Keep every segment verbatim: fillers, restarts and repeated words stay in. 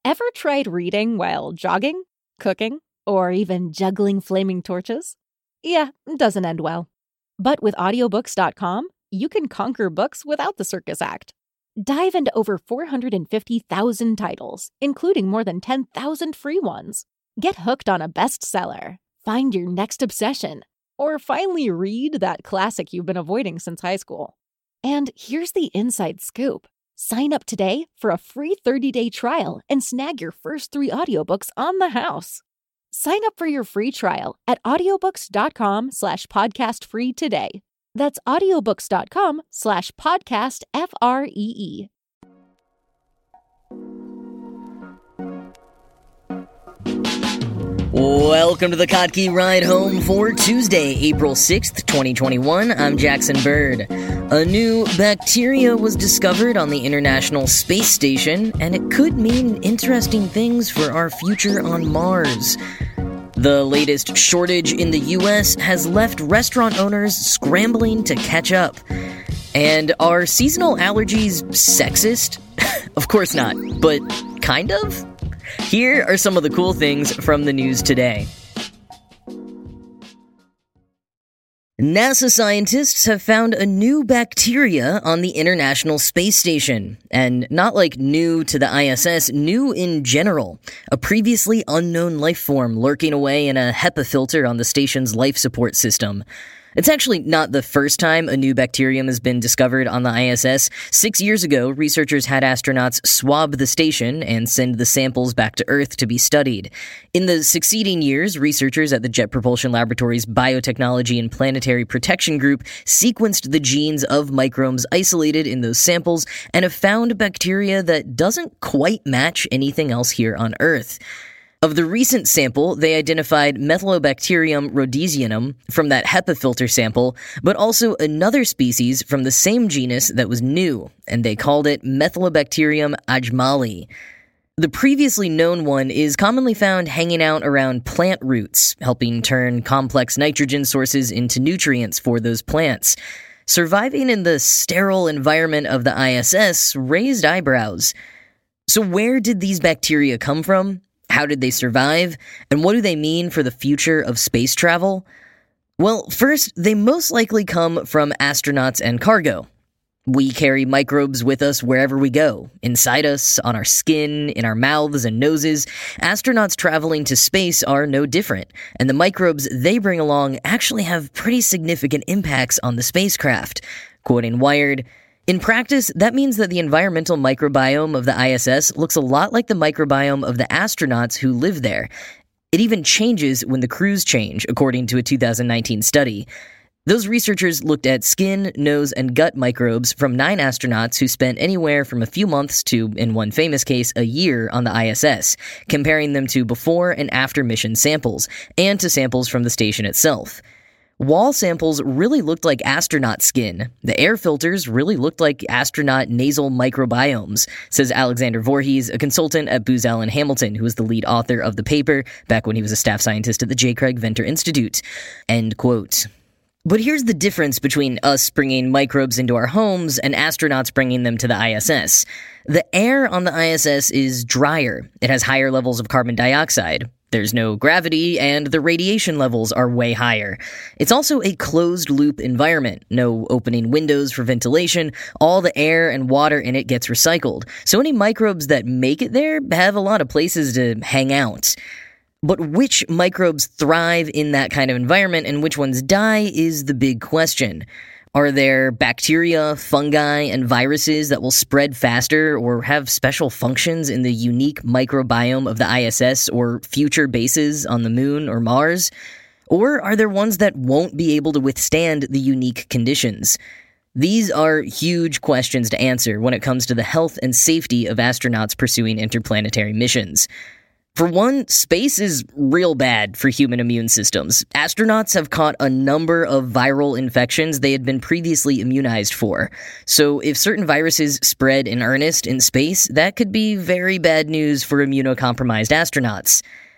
Ever tried reading while jogging, cooking, or even juggling flaming torches? Yeah, it doesn't end well. But with audiobooks dot com, you can conquer books without the circus act. Dive into over four hundred fifty thousand titles, including more than ten thousand free ones. Get hooked on a bestseller, find your next obsession, or finally read that classic you've been avoiding since high school. And here's the inside scoop. Sign up today for a free thirty-day trial and snag your first three audiobooks on the house. Sign up for your free trial at audiobooks dot com slash podcast free today. That's audiobooks dot com slash podcast F R E E. Welcome to the Kottke Ride Home for Tuesday, April sixth, twenty twenty-one. I'm Jackson Bird. A new bacteria was discovered on the International Space Station, and it could mean interesting things for our future on Mars. The latest shortage in the U S has left restaurant owners scrambling to catch up. And are seasonal allergies sexist? Of course not, but kind of? Here are some of the cool things from the news today. NASA scientists have found a new bacteria on the International Space Station. And not like new to the I S S, new in general. A previously unknown life form lurking away in a HEPA filter on the station's life support system. It's actually not the first time a new bacterium has been discovered on the I S S. Six years ago, researchers had astronauts swab the station and send the samples back to Earth to be studied. In the succeeding years, researchers at the Jet Propulsion Laboratory's Biotechnology and Planetary Protection Group sequenced the genes of microbes isolated in those samples and have found bacteria that doesn't quite match anything else here on Earth. Of the recent sample, they identified Methylobacterium rhodesianum from that HEPA filter sample, but also another species from the same genus that was new, and they called it Methylobacterium ajmali. The previously known one is commonly found hanging out around plant roots, helping turn complex nitrogen sources into nutrients for those plants. Surviving in the sterile environment of the I S S raised eyebrows. So where did these bacteria come from? How did they survive? And what do they mean for the future of space travel? Well, first, they most likely come from astronauts and cargo. We carry microbes with us wherever we go, inside us, on our skin, in our mouths and noses. Astronauts traveling to space are no different, and the microbes they bring along actually have pretty significant impacts on the spacecraft. Quoting Wired, "In practice, that means that the environmental microbiome of the I S S looks a lot like the microbiome of the astronauts who live there. It even changes when the crews change, according to a two thousand nineteen study. Those researchers looked at skin, nose, and gut microbes from nine astronauts who spent anywhere from a few months to, in one famous case, a year on the I S S, comparing them to before and after mission samples, and to samples from the station itself. Wall samples really looked like astronaut skin. The air filters really looked like astronaut nasal microbiomes," says Alexander Voorhees, a consultant at Booz Allen Hamilton, who was the lead author of the paper back when he was a staff scientist at the J. Craig Venter Institute. End quote. But here's the difference between us bringing microbes into our homes and astronauts bringing them to the I S S. The air on the I S S is drier. It has higher levels of carbon dioxide. There's no gravity, and the radiation levels are way higher. It's also a closed-loop environment. No opening windows for ventilation. All the air and water in it gets recycled. So any microbes that make it there have a lot of places to hang out. But which microbes thrive in that kind of environment and which ones die is the big question. Are there bacteria, fungi, and viruses that will spread faster or have special functions in the unique microbiome of the I S S or future bases on the Moon or Mars? Or are there ones that won't be able to withstand the unique conditions? These are huge questions to answer when it comes to the health and safety of astronauts pursuing interplanetary missions. For one, space is real bad for human immune systems. Astronauts have caught a number of viral infections they had been previously immunized for. So if certain viruses spread in earnest in space, that could be very bad news for immunocompromised astronauts.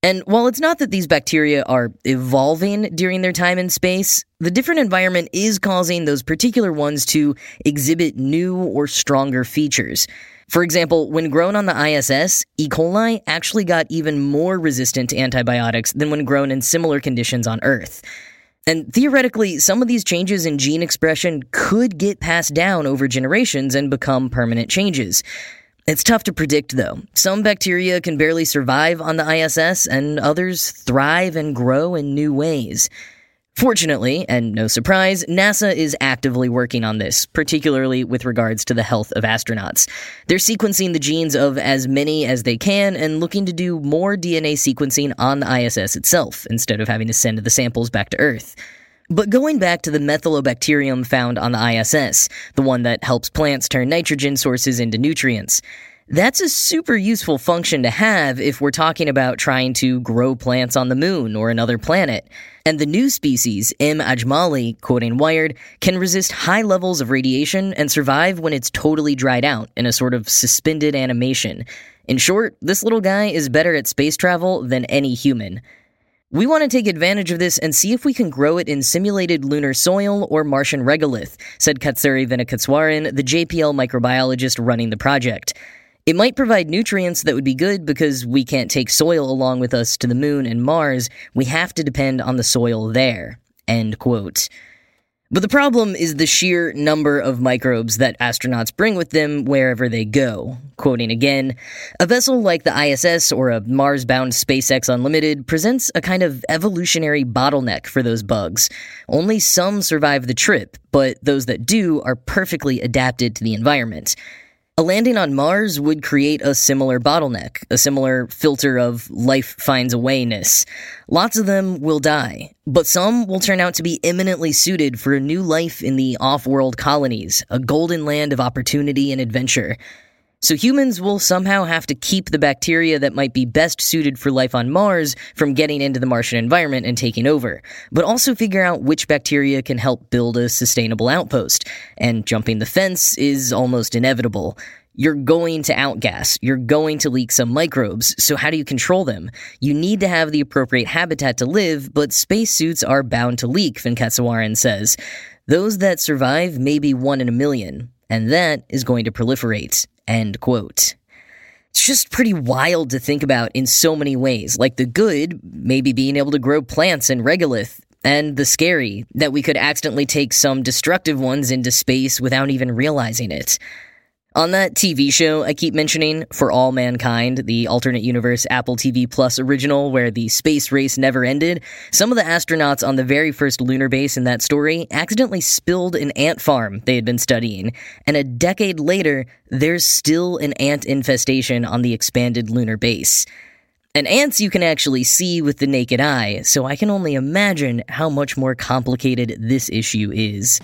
And while it's not that these bacteria are evolving during their time in space, the different environment is causing those particular ones to exhibit new or stronger features. For example, when grown on the I S S, E. coli actually got even more resistant to antibiotics than when grown in similar conditions on Earth. And theoretically, some of these changes in gene expression could get passed down over generations and become permanent changes. It's tough to predict, though. Some bacteria can barely survive on the I S S, and others thrive and grow in new ways. Fortunately, and no surprise, NASA is actively working on this, particularly with regards to the health of astronauts. They're sequencing the genes of as many as they can and looking to do more D N A sequencing on the I S S itself, instead of having to send the samples back to Earth. But going back to the methylobacterium found on the I S S, the one that helps plants turn nitrogen sources into nutrients, that's a super useful function to have if we're talking about trying to grow plants on the moon or another planet. And the new species, M. ajmali, quoting Wired, can resist high levels of radiation and survive when it's totally dried out in a sort of suspended animation. In short, this little guy is better at space travel than any human. We want to take advantage of this and see if we can grow it in simulated lunar soil or Martian regolith, said Katsuri Venakatswaran, the J P L microbiologist running the project. It might provide nutrients that would be good because we can't take soil along with us to the moon and Mars. We have to depend on the soil there. End quote. But the problem is the sheer number of microbes that astronauts bring with them wherever they go. Quoting again, a vessel like the I S S or a Mars-bound SpaceX Unlimited presents a kind of evolutionary bottleneck for those bugs. Only some survive the trip, but those that do are perfectly adapted to the environment. A landing on Mars would create a similar bottleneck, a similar filter of life finds a wayness. Lots of them will die, but some will turn out to be eminently suited for a new life in the off-world colonies, a golden land of opportunity and adventure. So humans will somehow have to keep the bacteria that might be best suited for life on Mars from getting into the Martian environment and taking over, but also figure out which bacteria can help build a sustainable outpost. And jumping the fence is almost inevitable. You're going to outgas, you're going to leak some microbes, so how do you control them? You need to have the appropriate habitat to live, but spacesuits are bound to leak, Venkatswaran says. Those that survive may be one in a million, and that is going to proliferate. End quote. It's just pretty wild to think about in so many ways, like the good, maybe being able to grow plants in regolith, and the scary, that we could accidentally take some destructive ones into space without even realizing it. On that T V show I keep mentioning, For All Mankind, the alternate universe Apple T V Plus original where the space race never ended, some of the astronauts on the very first lunar base in that story accidentally spilled an ant farm they had been studying, and a decade later, there's still an ant infestation on the expanded lunar base. And ants you can actually see with the naked eye, so I can only imagine how much more complicated this issue is.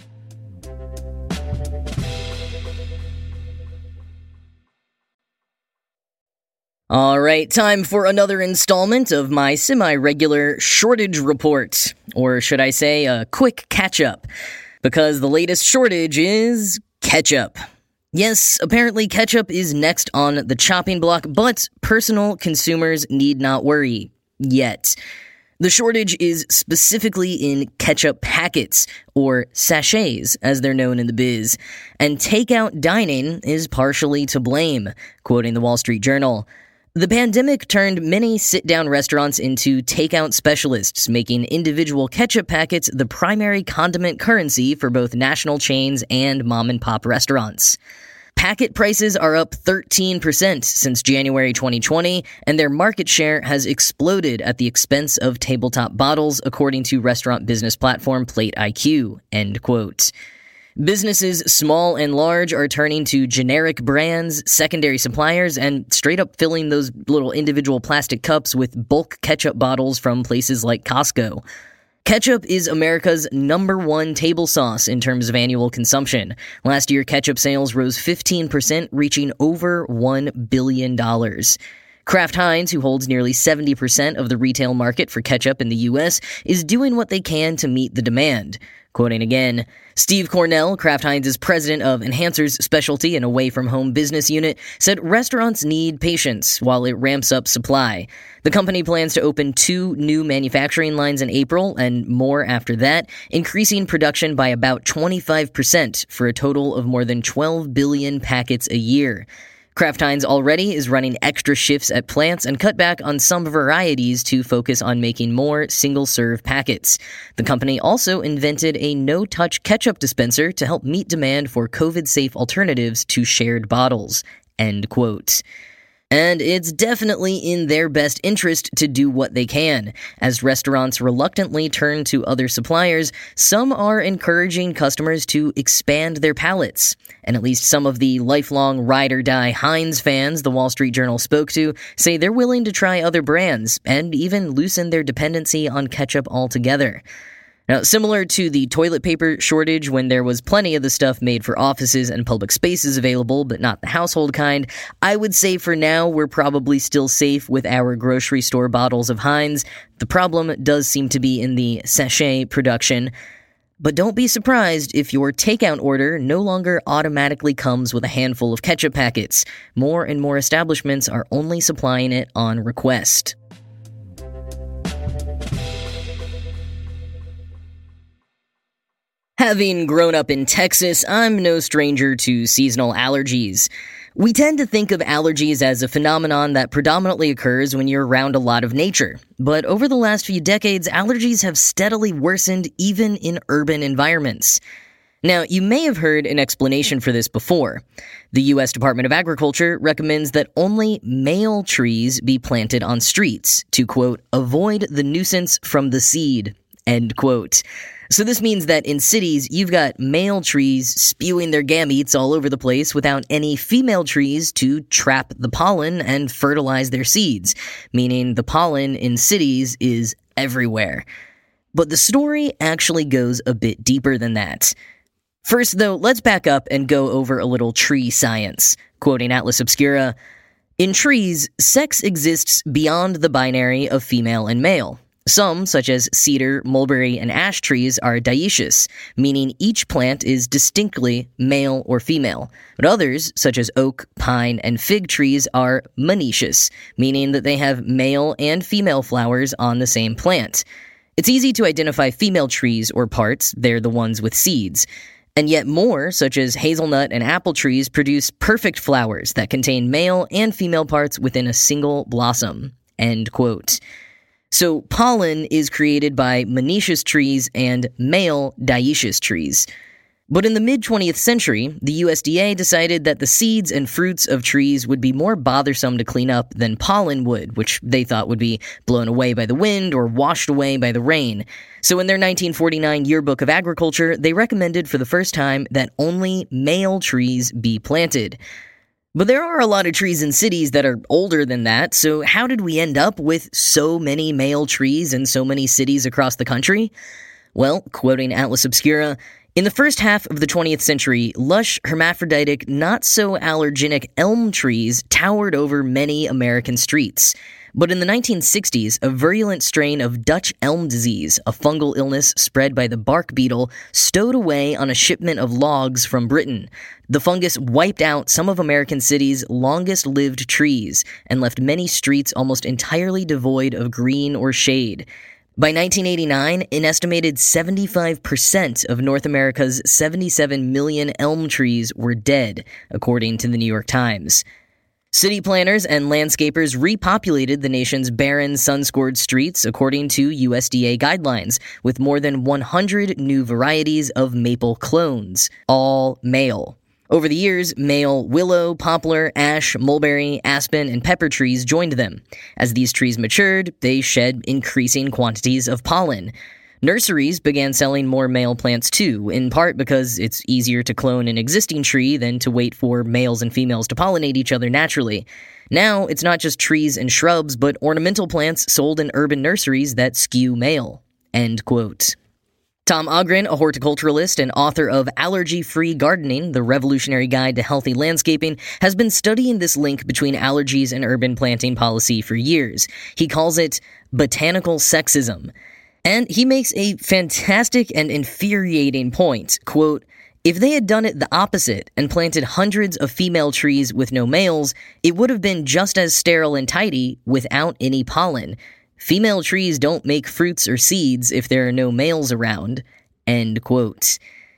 Alright, time for another installment of my semi-regular shortage report, or should I say a quick catch-up, because the latest shortage is ketchup. Yes, apparently ketchup is next on the chopping block, but personal consumers need not worry. Yet. The shortage is specifically in ketchup packets, or sachets, as they're known in the biz, and takeout dining is partially to blame, quoting the Wall Street Journal. The pandemic turned many sit-down restaurants into takeout specialists, making individual ketchup packets the primary condiment currency for both national chains and mom-and-pop restaurants. Packet prices are up thirteen percent since January twenty twenty, and their market share has exploded at the expense of tabletop bottles, according to restaurant business platform Plate I Q, end quote. Businesses, small and large, are turning to generic brands, secondary suppliers, and straight up filling those little individual plastic cups with bulk ketchup bottles from places like Costco. Ketchup is America's number one table sauce in terms of annual consumption. Last year, ketchup sales rose fifteen percent, reaching over one billion dollars. Kraft Heinz, who holds nearly seventy percent of the retail market for ketchup in the U S, is doing what they can to meet the demand. Quoting again, Steve Cornell, Kraft Heinz's president of Enhancers Specialty and Away From Home business unit, said restaurants need patience while it ramps up supply. The company plans to open two new manufacturing lines in April and more after that, increasing production by about twenty-five percent for a total of more than twelve billion packets a year. Kraft Heinz already is running extra shifts at plants and cut back on some varieties to focus on making more single-serve packets. The company also invented a no-touch ketchup dispenser to help meet demand for COVID-safe alternatives to shared bottles. End quote. And it's definitely in their best interest to do what they can. As restaurants reluctantly turn to other suppliers, some are encouraging customers to expand their palates. And at least some of the lifelong ride-or-die Heinz fans the Wall Street Journal spoke to say they're willing to try other brands and even loosen their dependency on ketchup altogether. Now, similar to the toilet paper shortage when there was plenty of the stuff made for offices and public spaces available, but not the household kind, I would say for now we're probably still safe with our grocery store bottles of Heinz. The problem does seem to be in the sachet production. But don't be surprised if your takeout order no longer automatically comes with a handful of ketchup packets. More and more establishments are only supplying it on request. Having grown up in Texas, I'm no stranger to seasonal allergies. We tend to think of allergies as a phenomenon that predominantly occurs when you're around a lot of nature. But over the last few decades, allergies have steadily worsened even in urban environments. Now, you may have heard an explanation for this before. The U S Department of Agriculture recommends that only male trees be planted on streets to, quote, avoid the nuisance from the seed, end quote. So this means that in cities, you've got male trees spewing their gametes all over the place without any female trees to trap the pollen and fertilize their seeds, meaning the pollen in cities is everywhere. But the story actually goes a bit deeper than that. First, though, let's back up and go over a little tree science. Quoting Atlas Obscura, in trees, sex exists beyond the binary of female and male. Some, such as cedar, mulberry, and ash trees, are dioecious, meaning each plant is distinctly male or female. But others, such as oak, pine, and fig trees, are monoecious, meaning that they have male and female flowers on the same plant. It's easy to identify female trees or parts, they're the ones with seeds. And yet more, such as hazelnut and apple trees, produce perfect flowers that contain male and female parts within a single blossom. End quote. So pollen is created by monoecious trees and male dioecious trees. But in the mid-twentieth century, the U S D A decided that the seeds and fruits of trees would be more bothersome to clean up than pollen would, which they thought would be blown away by the wind or washed away by the rain. So in their nineteen forty-nine Yearbook of Agriculture, they recommended for the first time that only male trees be planted. But there are a lot of trees in cities that are older than that, so how did we end up with so many male trees in so many cities across the country? Well, quoting Atlas Obscura, in the first half of the twentieth century, lush, hermaphroditic, not-so-allergenic elm trees towered over many American streets. But in the nineteen sixties, a virulent strain of Dutch elm disease, a fungal illness spread by the bark beetle, stowed away on a shipment of logs from Britain. The fungus wiped out some of American cities' longest-lived trees and left many streets almost entirely devoid of green or shade. By nineteen eighty-nine, an estimated seventy-five percent of North America's seventy-seven million elm trees were dead, according to the New York Times. City planners and landscapers repopulated the nation's barren, sun-scored streets according to U S D A guidelines, with more than one hundred new varieties of maple clones, all male. Over the years, male willow, poplar, ash, mulberry, aspen, and pepper trees joined them. As these trees matured, they shed increasing quantities of pollen. Nurseries began selling more male plants too, in part because it's easier to clone an existing tree than to wait for males and females to pollinate each other naturally. Now, it's not just trees and shrubs, but ornamental plants sold in urban nurseries that skew male. End quote. Tom Ogren, a horticulturalist and author of Allergy-Free Gardening, the revolutionary guide to healthy landscaping, has been studying this link between allergies and urban planting policy for years. He calls it botanical sexism. And he makes a fantastic and infuriating point, quote, "If they had done it the opposite and planted hundreds of female trees with no males, it would have been just as sterile and tidy without any pollen. Female trees don't make fruits or seeds if there are no males around." End quote.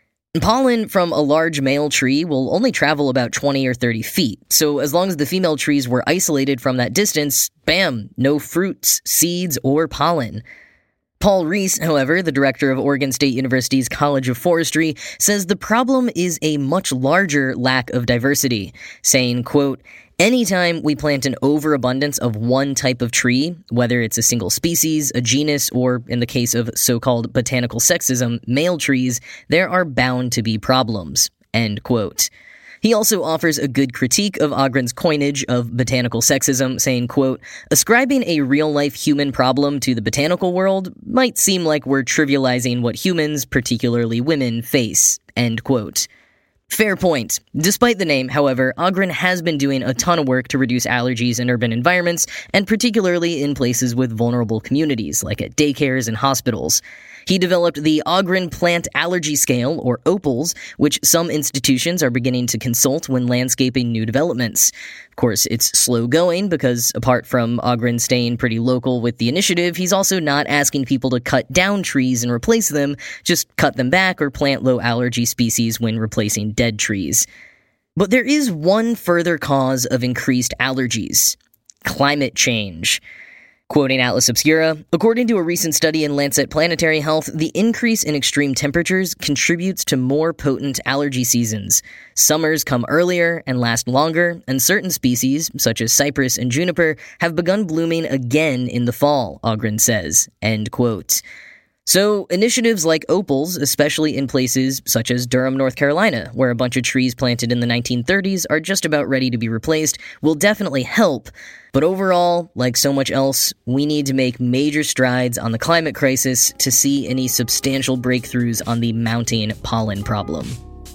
Pollen from a large male tree will only travel about twenty or thirty feet, so as long as the female trees were isolated from that distance, bam, no fruits, seeds, or pollen. Paul Reese, however, the director of Oregon State University's College of Forestry, says the problem is a much larger lack of diversity, saying, quote, "Anytime we plant an overabundance of one type of tree, whether it's a single species, a genus, or, in the case of so-called botanical sexism, male trees, there are bound to be problems." End quote. He also offers a good critique of Ogren's coinage of botanical sexism, saying, quote, "Ascribing a real-life human problem to the botanical world might seem like we're trivializing what humans, particularly women, face." End quote. Fair point. Despite the name, however, Ogren has been doing a ton of work to reduce allergies in urban environments, and particularly in places with vulnerable communities, like at daycares and hospitals. He developed the Ogren Plant Allergy Scale, or OPALS, which some institutions are beginning to consult when landscaping new developments. Of course, it's slow going because, apart from Ogren staying pretty local with the initiative, he's also not asking people to cut down trees and replace them, just cut them back or plant low-allergy species when replacing dead trees. But there is one further cause of increased allergies: climate change. Quoting Atlas Obscura, according to a recent study in Lancet Planetary Health, the increase in extreme temperatures contributes to more potent allergy seasons. Summers come earlier and last longer, and certain species, such as cypress and juniper, have begun blooming again in the fall, Ogren says. End quote. So, initiatives like OPALS, especially in places such as Durham, North Carolina, where a bunch of trees planted in the nineteen thirties are just about ready to be replaced, will definitely help. But overall, like so much else, we need to make major strides on the climate crisis to see any substantial breakthroughs on the mounting pollen problem.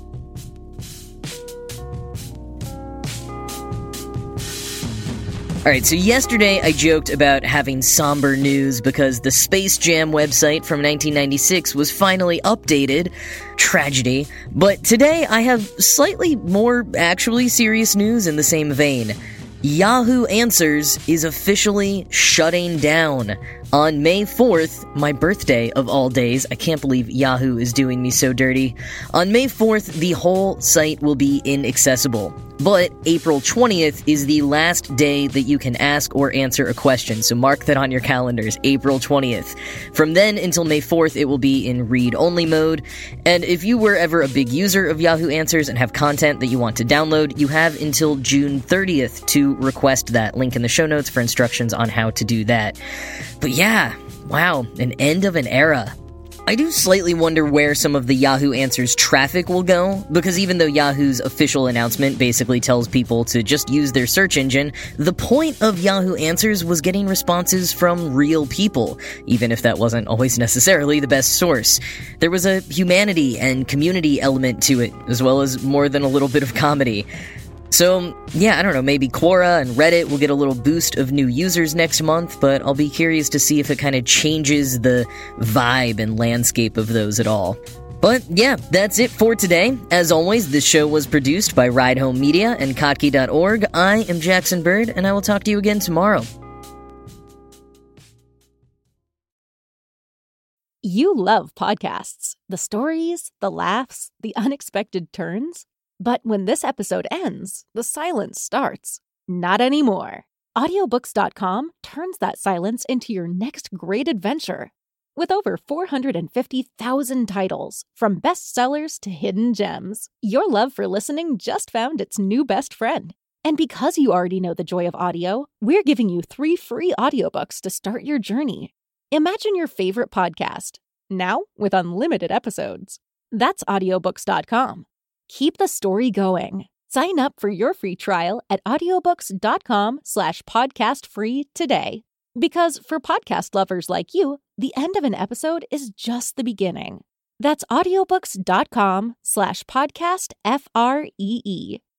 Alright, so yesterday I joked about having somber news because the Space Jam website from nineteen ninety-six was finally updated. Tragedy. But today I have slightly more actually serious news in the same vein. Yahoo Answers is officially shutting down. On May fourth, my birthday of all days, I can't believe Yahoo is doing me so dirty. On May fourth, the whole site will be inaccessible. But April twentieth is the last day that you can ask or answer a question, so mark that on your calendars, April twentieth. From then until May fourth, it will be in read-only mode, and if you were ever a big user of Yahoo Answers and have content that you want to download, you have until June thirtieth to request that. Link in the show notes for instructions on how to do that. But yeah, wow, an end of an era. I do slightly wonder where some of the Yahoo Answers traffic will go, because even though Yahoo's official announcement basically tells people to just use their search engine, the point of Yahoo Answers was getting responses from real people, even if that wasn't always necessarily the best source. There was a humanity and community element to it, as well as more than a little bit of comedy. So, yeah, I don't know, maybe Quora and Reddit will get a little boost of new users next month, but I'll be curious to see if it kind of changes the vibe and landscape of those at all. But yeah, that's it for today. As always, this show was produced by Ride Home Media and Kottke dot org. I am Jackson Bird, and I will talk to you again tomorrow. You love podcasts. The stories, the laughs, the unexpected turns. But when this episode ends, the silence starts. Not anymore. Audiobooks dot com turns that silence into your next great adventure. With over four hundred fifty thousand titles, from bestsellers to hidden gems, your love for listening just found its new best friend. And because you already know the joy of audio, we're giving you three free audiobooks to start your journey. Imagine your favorite podcast, now with unlimited episodes. That's audiobooks dot com. Keep the story going. Sign up for your free trial at audiobooks dot com slash podcast free today. Because for podcast lovers like you, the end of an episode is just the beginning. That's audiobooks.com slash podcast F R E E.